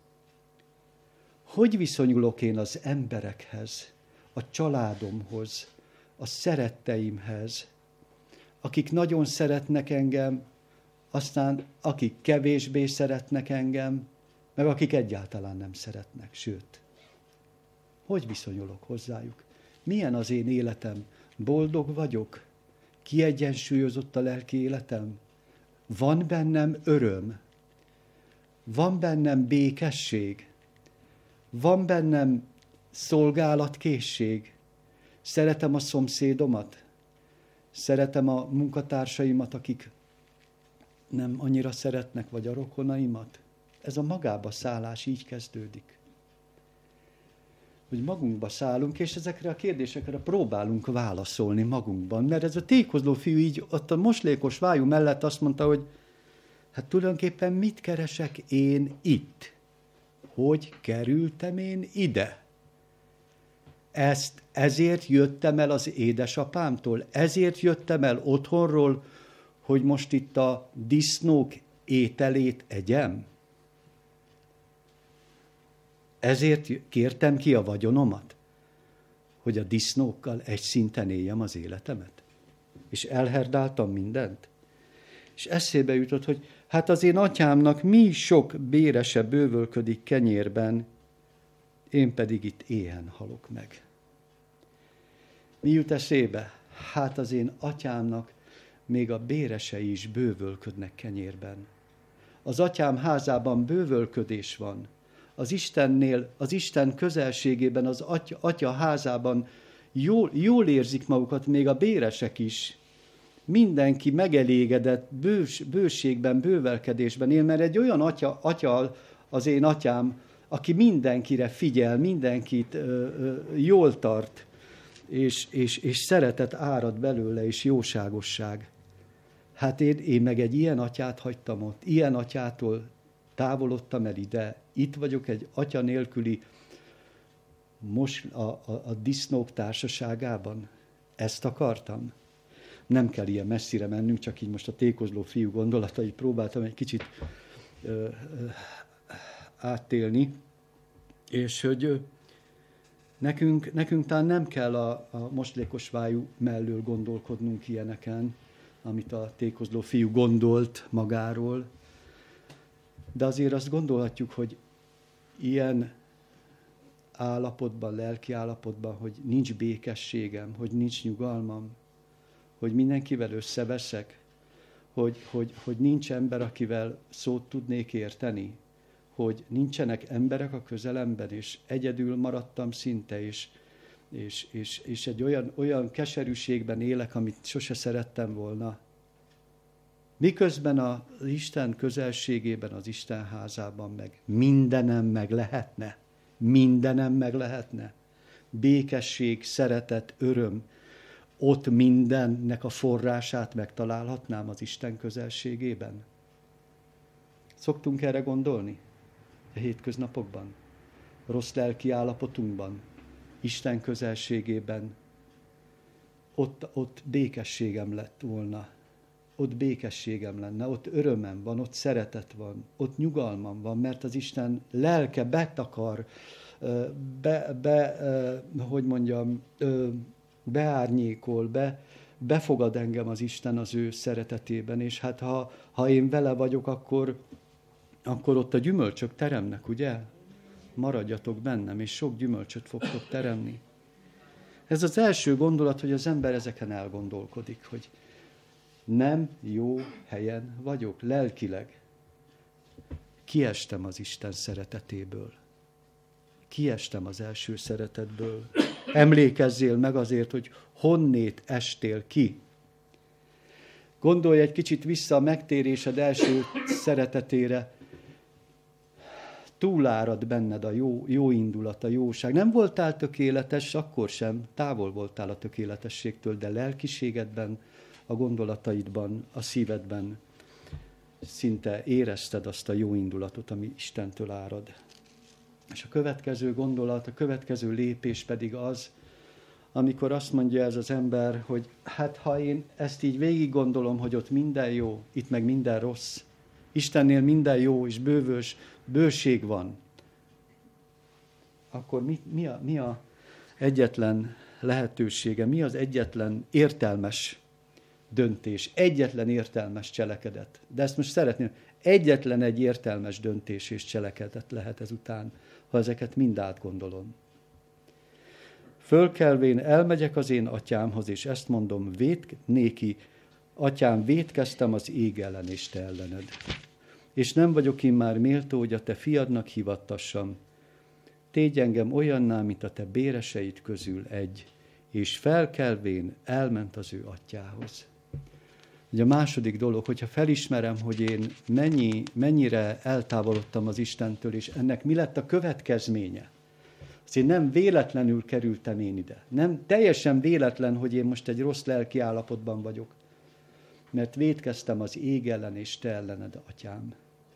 Speaker 1: Hogy viszonyulok én az emberekhez, a családomhoz, a szeretteimhez, akik nagyon szeretnek engem, aztán akik kevésbé szeretnek engem, meg akik egyáltalán nem szeretnek, sőt. Hogy viszonyulok hozzájuk? Milyen az én életem? Boldog vagyok? Kiegyensúlyozott a lelki életem? Van bennem öröm? Van bennem békesség? Van bennem szolgálatkészség? Szeretem a szomszédomat? Szeretem a munkatársaimat, akik nem annyira szeretnek, vagy a rokonaimat? Ez a magába szállás így kezdődik. Hogy magunkba szállunk, és ezekre a kérdésekre próbálunk válaszolni magunkban. Mert ez a tékozló fiú így ott a moslékos vájú mellett azt mondta, hogy hát tulajdonképpen mit keresek én itt? Hogy kerültem én ide? Ezt, ezért jöttem el az édesapámtól, ezért jöttem el otthonról, hogy most itt a disznók ételét egyem? Ezért kértem ki a vagyonomat, hogy a disznókkal egy szinten éljem az életemet. És elherdáltam mindent. És eszébe jutott, hogy hát az én atyámnak mi sok bérese bővölködik kenyérben, én pedig itt éhen halok meg. Mi jut eszébe? Hát az én atyámnak még a béresei is bővölködnek kenyérben. Az atyám házában bővölködés van. Az Istennél, az Isten közelségében, az atya, atya házában jól, jól érzik magukat még a béresek is. Mindenki megelégedett, bős, bőségben, bővelkedésben él, mert egy olyan atya, atya az én atyám, aki mindenkire figyel, mindenkit ö, ö, jól tart, és, és, és szeretet árad belőle, és jóságosság. Hát én, én meg egy ilyen atyát hagytam ott, ilyen atyától távolodtam el ide, itt vagyok egy atya nélküli most a, a, a disznók társaságában. Ezt akartam? Nem kell ilyen messzire mennünk, csak így most a tékozló fiú gondolatait próbáltam egy kicsit ö, ö, átélni, és hogy ö, nekünk, nekünk talán nem kell a, a moslékos vájú mellől gondolkodnunk ilyeneken, amit a tékozló fiú gondolt magáról, de azért azt gondolhatjuk, hogy ilyen állapotban, lelki állapotban, hogy nincs békességem, hogy nincs nyugalmam, hogy mindenkivel összeveszek, hogy, hogy, hogy nincs ember, akivel szót tudnék érteni, hogy nincsenek emberek a közelemben, és egyedül maradtam szinte, és, és, és, és egy olyan, olyan keserűségben élek, amit sose szerettem volna. Miközben az Isten közelségében, az Isten házában meg mindenem meg lehetne. Mindenem meg lehetne. Békesség, szeretet, öröm. Ott mindennek a forrását megtalálhatnám az Isten közelségében. Szoktunk erre gondolni a hétköznapokban, rossz lelki állapotunkban, Isten közelségében. Ott, ott békességem lett volna. Ott békességem lenne, ott örömem van, ott szeretet van, ott nyugalmam van, mert az Isten lelke betakar, be, be, hogy mondjam, beárnyékol, be, befogad engem az Isten az ő szeretetében, és hát ha, ha én vele vagyok, akkor, akkor ott a gyümölcsök teremnek, ugye? Maradjatok bennem, és sok gyümölcsöt fogtok teremni. Ez az első gondolat, hogy az ember ezeken elgondolkodik, hogy nem jó helyen vagyok, lelkileg. Kiestem az Isten szeretetéből. Kiestem az első szeretetből. Emlékezzél meg azért, hogy honnét estél ki. Gondolj egy kicsit vissza a megtérésed első szeretetére. Túlárad benned a jó, jó indulat, a jóság. Nem voltál tökéletes, akkor sem. Távol voltál a tökéletességtől, de lelkiségedben, a gondolataidban, a szívedben szinte érezted azt a jó indulatot, ami Istentől árad. És a következő gondolat, a következő lépés pedig az, amikor azt mondja ez az ember, hogy hát ha én ezt így végig gondolom, hogy ott minden jó, itt meg minden rossz, Istennél minden jó és bővös, bőség van, akkor mi, mi, a, mi a egyetlen lehetősége, mi az egyetlen értelmes döntés, egyetlen értelmes cselekedet. De ezt most szeretném, egyetlen egy értelmes döntés és cselekedet lehet ezután, ha ezeket mind átgondolom. Fölkelvén elmegyek az én atyámhoz, és ezt mondom, véd néki, atyám, vétkeztem az ég ellen és te ellened. És nem vagyok én már méltó, hogy a te fiadnak hivattassam. Tégy engem olyanná, mint a te béreseid közül egy. És felkelvén elment az ő atyához. Ugye a második dolog, hogyha felismerem, hogy én mennyi, mennyire eltávolodtam az Istentől, és ennek mi lett a következménye. Azt én nem véletlenül kerültem én ide. Nem teljesen véletlen, hogy én most egy rossz lelki állapotban vagyok. Mert vétkeztem az ég ellen és te ellened, atyám.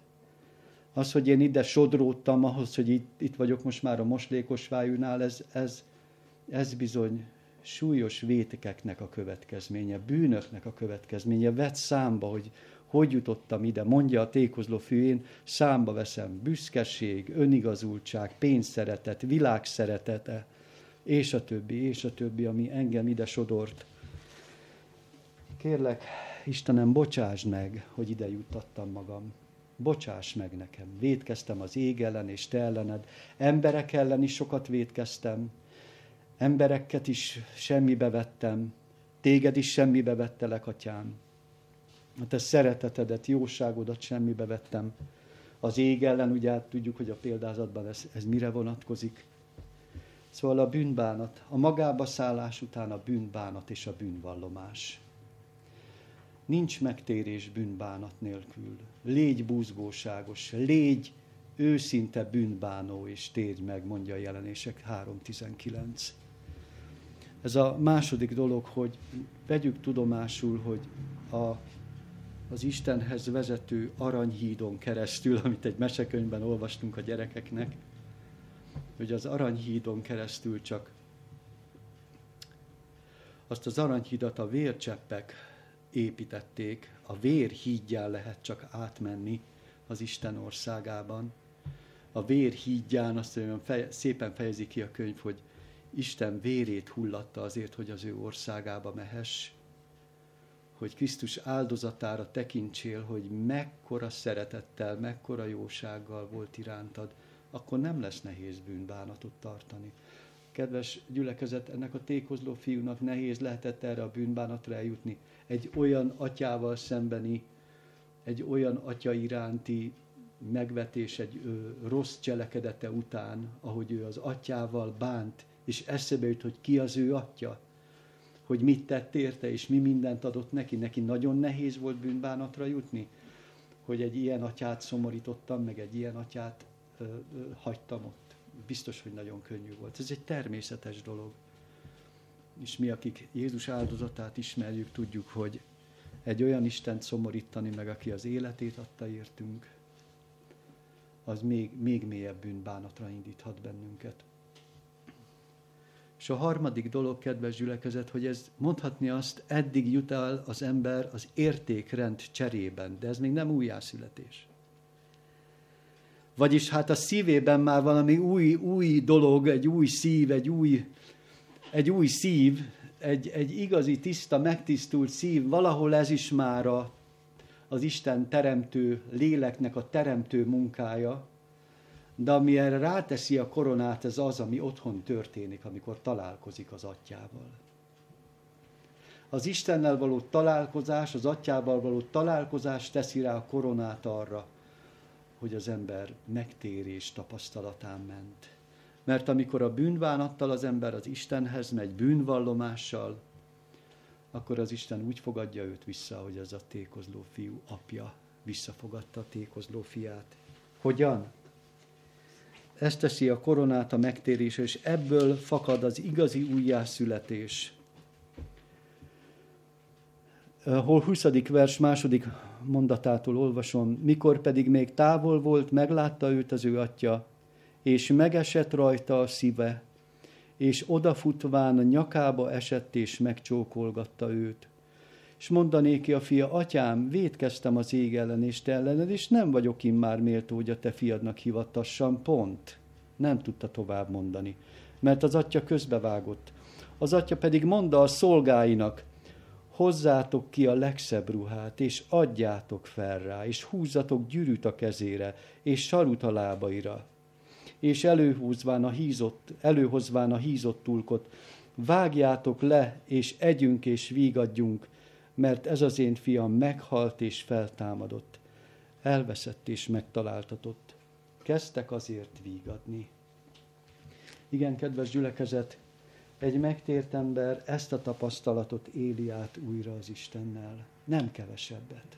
Speaker 1: Az, hogy én ide sodródtam ahhoz, hogy itt, itt vagyok most már a Moslékosvájúnál, ez, ez, ez bizony súlyos vétekeknek a következménye, bűnöknek a következménye. Vedd számba, hogy hogy jutottam ide. Mondja a tékozló fű, én számba veszem büszkeség, önigazultság, pénzszeretet, világszeretete, és a többi, és a többi, ami engem ide sodort. Kérlek, Istenem, bocsásd meg, hogy ide juttattam magam. Bocsáss meg nekem. Vétkeztem az ég ellen és te ellened. Emberek ellen is sokat vétkeztem. Embereket is semmibe vettem. Téged is semmibe vettelek, atyám. A te szeretetedet, jóságodat semmibe vettem. Az ég ellen, ugye hát tudjuk, hogy a példázatban ez, ez mire vonatkozik. Szóval a bűnbánat, a magába szállás után a bűnbánat és a bűnvallomás. Nincs megtérés bűnbánat nélkül. Légy búzgóságos, légy őszinte bűnbánó, és térj meg, mondja a Jelenések három tizenkilenc. Ez a második dolog, hogy vegyük tudomásul, hogy a, az Istenhez vezető aranyhídon keresztül, amit egy mesekönyvben olvastunk a gyerekeknek, hogy az aranyhídon keresztül csak azt az aranyhídat a vércseppek építették, a vér hídján lehet csak átmenni az Isten országában. A vér hídján azt mondjam, fej, szépen fejezi ki a könyv, hogy Isten vérét hullatta azért, hogy az ő országába mehess, hogy Krisztus áldozatára tekintsél, hogy mekkora szeretettel, mekkora jósággal volt irántad, akkor nem lesz nehéz bűnbánatot tartani. kedves gyülekezet, ennek a tékozló fiúnak nehéz lehetett erre a bűnbánatra eljutni. Egy olyan atyával szembeni, egy olyan atya iránti megvetés, egy ö, rossz cselekedete után, ahogy ő az atyával bánt, és eszébe jut, hogy ki az ő atya, hogy mit tett érte, és mi mindent adott neki. Neki nagyon nehéz volt bűnbánatra jutni, hogy egy ilyen atyát szomorítottam, meg egy ilyen atyát ö, ö, hagytam ott. Biztos, hogy nagyon könnyű volt. Ez egy természetes dolog. És mi, akik Jézus áldozatát ismerjük, tudjuk, hogy egy olyan Istent szomorítani meg, aki az életét adta értünk, az még, még mélyebb bűnbánatra indíthat bennünket. És a harmadik dolog, kedves gyülekezet, hogy ez mondhatni azt, eddig jut el az ember az értékrend cserében, de ez még nem újjászületés. Vagyis hát a szívében már valami új, új dolog, egy új szív, egy új, egy új szív, egy, egy igazi, tiszta, megtisztult szív, valahol ez is már a, az Isten teremtő léleknek a teremtő munkája, de ami erre ráteszi a koronát, ez az, ami otthon történik, amikor találkozik az atyával. Az Istennel való találkozás, az atyával való találkozás teszi rá a koronát arra, hogy az ember megtérés tapasztalatán ment. Mert amikor a bűnbánattal az ember az Istenhez megy, bűnvallomással, akkor az Isten úgy fogadja őt vissza, hogy ez a tékozló fiú apja visszafogadta a tékozló fiát. Hogyan? Ez teszi a koronát a megtérésre, és ebből fakad az igazi újjászületés. Hol huszadik vers második mondatától olvasom. Mikor pedig még távol volt, meglátta őt az ő atya, és megesett rajta a szíve, és odafutván a nyakába esett, és megcsókolgatta őt. És mondanéki a fia, atyám, vétkeztem az ég ellen és te ellened, és nem vagyok immár méltó, hogy a te fiadnak hivattassam, pont. Nem tudta tovább mondani, mert az atya közbevágott. Az atya pedig mondta a szolgáinak, hozzátok ki a legszebb ruhát, és adjátok fel rá, és húzzatok gyűrűt a kezére, és sarut a lábaira. És előhúzván a hízott, előhozván a hízott tulkot, vágjátok le, és együnk és vígadjunk, mert ez az én fiam meghalt és feltámadott, elveszett és megtaláltatott. Kezdtek azért vígadni. Igen, kedves gyülekezet, egy megtért ember ezt a tapasztalatot éli át újra az Istennel, nem kevesebbet.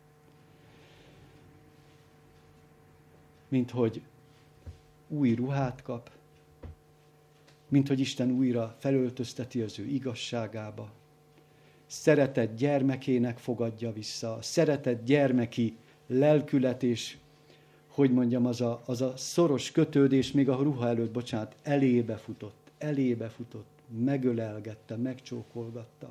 Speaker 1: Mint hogy új ruhát kap, mint hogy Isten újra felöltözteti az ő igazságába, szeretett gyermekének fogadja vissza, szeretett gyermeki lelkület, és hogy mondjam, az a, az a szoros kötődés még a ruha előtt, bocsánat, elébe futott, elébe futott, megölelgette, megcsókolgatta.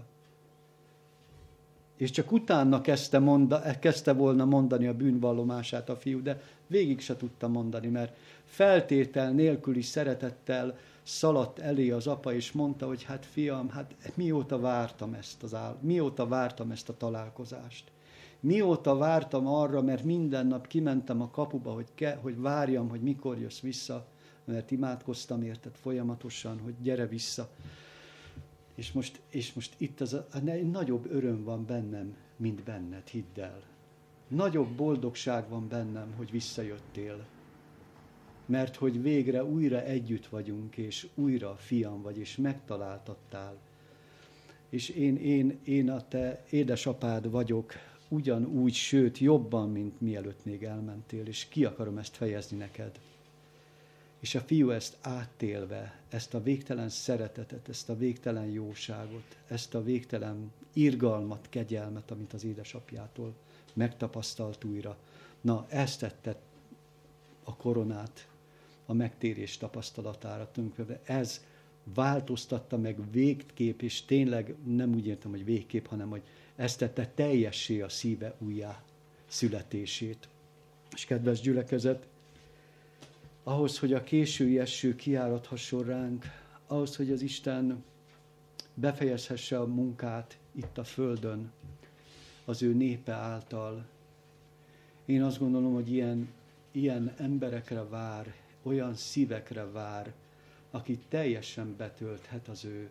Speaker 1: És csak utána kezdte, monda, kezdte volna mondani a bűnvallomását a fiú, de végig se tudta mondani, mert feltétel nélküli szeretettel szaladt elé az apa, és mondta, hogy hát fiam, hát mióta vártam ezt az áll, mióta vártam ezt a találkozást. Mióta vártam arra, mert minden nap kimentem a kapuba, hogy, ke, hogy várjam, hogy mikor jössz vissza, mert imádkoztam érted folyamatosan, hogy gyere vissza. És most, és most itt az a, a nagyobb öröm van bennem, mint benned, hidd el. Nagyobb boldogság van bennem, hogy visszajöttél. Mert hogy végre újra együtt vagyunk, és újra fiam vagy, és megtaláltattál. És én, én, én a te édesapád vagyok, ugyanúgy, sőt, jobban, mint mielőtt még elmentél, és ki akarom ezt fejezni neked. És a fiú ezt átélve, ezt a végtelen szeretetet, ezt a végtelen jóságot, ezt a végtelen irgalmat, kegyelmet, amit az édesapjától megtapasztalt újra. Na, ezt tette a koronát a megtérés tapasztalatára tönkre. Ez változtatta meg végképp, és tényleg nem úgy értem, hogy végképp, hanem hogy ezt tette teljessé a szíve újjá születését. És kedves gyülekezet, ahhoz, hogy a késői eső kiáradhasson ránk, ahhoz, hogy az Isten befejezhesse a munkát itt a földön, az ő népe által. Én azt gondolom, hogy ilyen, ilyen emberekre vár, olyan szívekre vár, aki teljesen betölthet az ő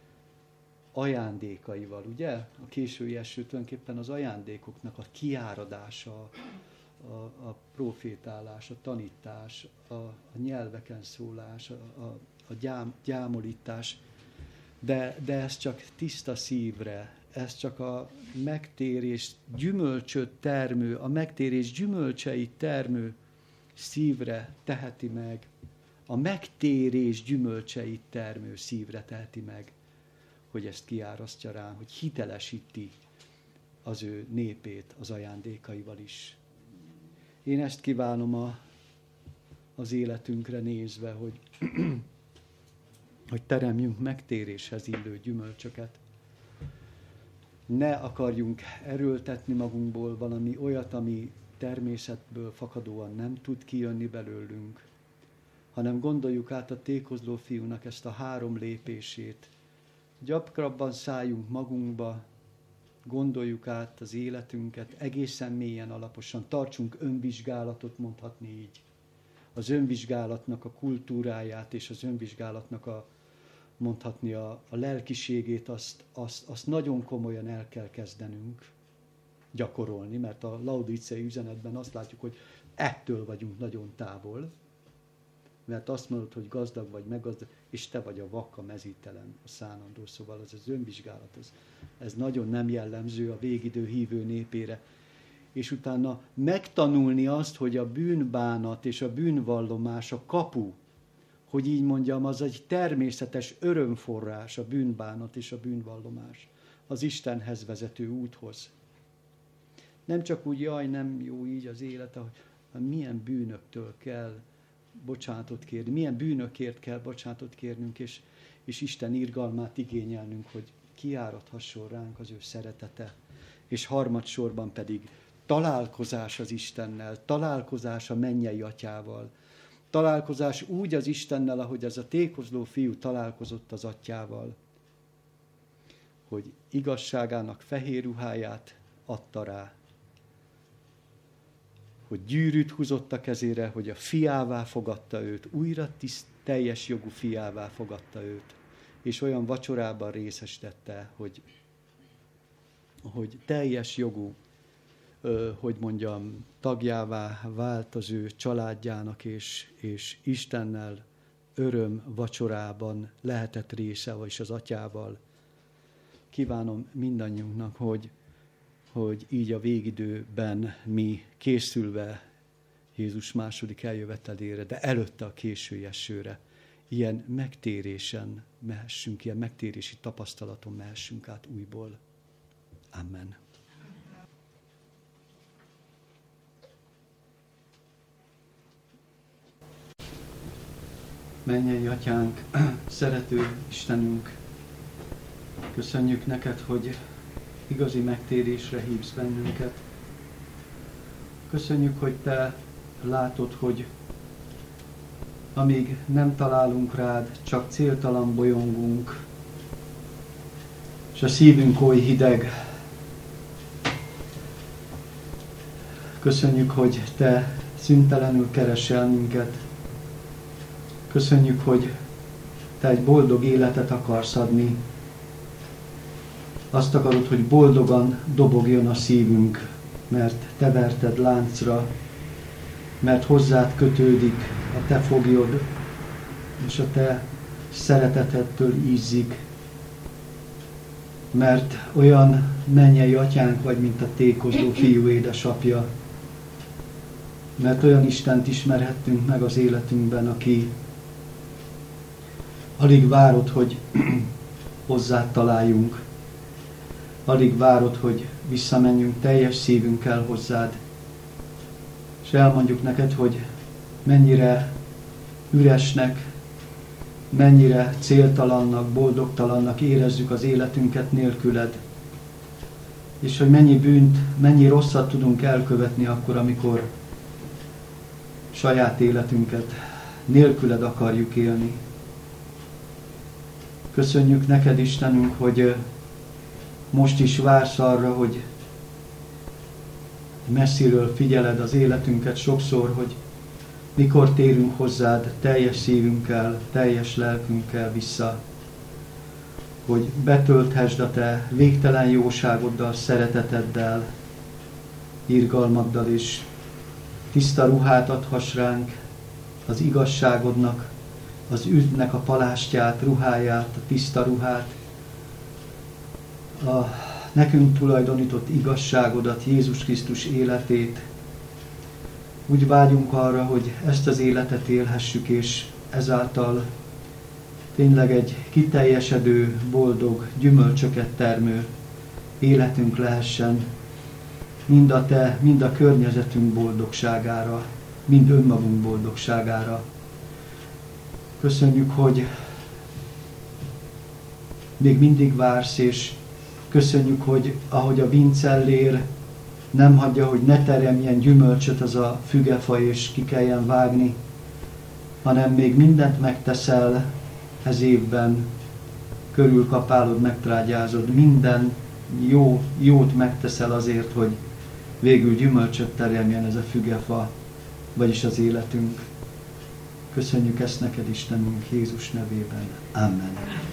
Speaker 1: ajándékaival, ugye? A késői eső tulajdonképpen az ajándékoknak a kiáradása, a, a profétálás, a tanítás, a, a nyelveken szólás, a, a, a gyám, gyámolítás, de, de ez csak tiszta szívre, ez csak a megtérés gyümölcsöt termő, a megtérés gyümölcseit termő szívre teheti meg, a megtérés gyümölcseit termő szívre teheti meg, hogy ezt kiárasztja rám, hogy hitelesíti az ő népét az ajándékaival is. Én ezt kívánom a, az életünkre nézve, hogy, hogy teremjünk megtéréshez illő gyümölcsöket. Ne akarjunk erőltetni magunkból valami olyat, ami természetből fakadóan nem tud kijönni belőlünk, hanem gondoljuk át a tékozló fiúnak ezt a három lépését. Gyakrabban szálljunk magunkba, gondoljuk át az életünket, egészen mélyen, alaposan, tartsunk önvizsgálatot, mondhatni így. Az önvizsgálatnak a kultúráját és az önvizsgálatnak a, mondhatni a, a lelkiségét, azt, azt, azt nagyon komolyan el kell kezdenünk gyakorolni, mert a laodicei üzenetben azt látjuk, hogy ettől vagyunk nagyon távol, mert azt mondod, hogy gazdag vagy, meggazdag, és te vagy a vak, a mezítelen, a szánandó. Szóval ez az önvizsgálat, ez, ez nagyon nem jellemző a végidő hívő népére. És utána megtanulni azt, hogy a bűnbánat és a bűnvallomás a kapu, hogy így mondjam, az egy természetes örömforrás, a bűnbánat és a bűnvallomás, az Istenhez vezető úthoz. Nem csak úgy, jaj, nem jó így az élet, hogy milyen bűnöktől kell bocsánatot kérni, milyen bűnökért kell bocsánatot kérnünk, és, és Isten irgalmát igényelnünk, hogy kiáradhasson ránk az ő szeretete. És harmadsorban pedig találkozás az Istennel, találkozás a mennyei atyával, találkozás úgy az Istennel, ahogy ez a tékozló fiú találkozott az atyával, hogy igazságának fehér ruháját adta rá, hogy gyűrűt húzott a kezére, hogy a fiává fogadta őt, újra tiszt, teljes jogú fiává fogadta őt, és olyan vacsorában részesítette, hogy, hogy teljes jogú, hogy mondjam, tagjává vált az ő családjának, és, és Istennel öröm vacsorában lehetett része, vagyis az atyával. Kívánom mindannyiunknak, hogy hogy így a végidőben mi készülve Jézus második eljövetelére, de előtte a késői esőre, ilyen megtérésen mehessünk, ilyen megtérési tapasztalaton mehessünk át újból. Amen. Mennyei Atyánk, szerető Istenünk, köszönjük neked, hogy igazi megtérésre hívsz bennünket. Köszönjük, hogy te látod, hogy amíg nem találunk rád, csak céltalan bolyongunk, és a szívünk oly hideg. Köszönjük, hogy te szüntelenül keresel minket. Köszönjük, hogy te egy boldog életet akarsz adni. Azt akarod, hogy boldogan dobogjon a szívünk, mert te verted láncra, mert hozzád kötődik a te foglyod, és a te szeretetettől ízzik, mert olyan mennyei atyánk vagy, mint a tékozló fiú édesapja, mert olyan Istent ismerhettünk meg az életünkben, aki alig várod, hogy hozzád találjunk, alig várod, hogy visszamenjünk teljes szívünkkel hozzád, és elmondjuk neked, hogy mennyire üresnek, mennyire céltalannak, boldogtalannak érezzük az életünket nélküled, és hogy mennyi bűnt, mennyi rosszat tudunk elkövetni akkor, amikor saját életünket nélküled akarjuk élni. Köszönjük neked, Istenünk, hogy most is vársz arra, hogy messziről figyeled az életünket sokszor, hogy mikor térünk hozzád teljes szívünkkel, teljes lelkünkkel vissza, hogy betölthesd a te végtelen jóságoddal, szereteteddel, irgalmaddal, és tiszta ruhát adhass ránk, az igazságodnak, az üdvnek a palástját, ruháját, a tiszta ruhát, a nekünk tulajdonított igazságodat, Jézus Krisztus életét. Úgy vágyunk arra, hogy ezt az életet élhessük, és ezáltal tényleg egy kiteljesedő, boldog, gyümölcsöket termő életünk lehessen, mind a te, mind a környezetünk boldogságára, mind önmagunk boldogságára. Köszönjük, hogy még mindig vársz, és köszönjük, hogy ahogy a vincellér nem hagyja, hogy ne teremjen gyümölcsöt az a fügefa, és ki kelljen vágni, hanem még mindent megteszel ez évben, körülkapálod, megtrágyázod, minden jó, jót megteszel azért, hogy végül gyümölcsöt teremjen ez a fügefa, vagyis az életünk. Köszönjük ezt neked, Istenünk, Jézus nevében. Amen.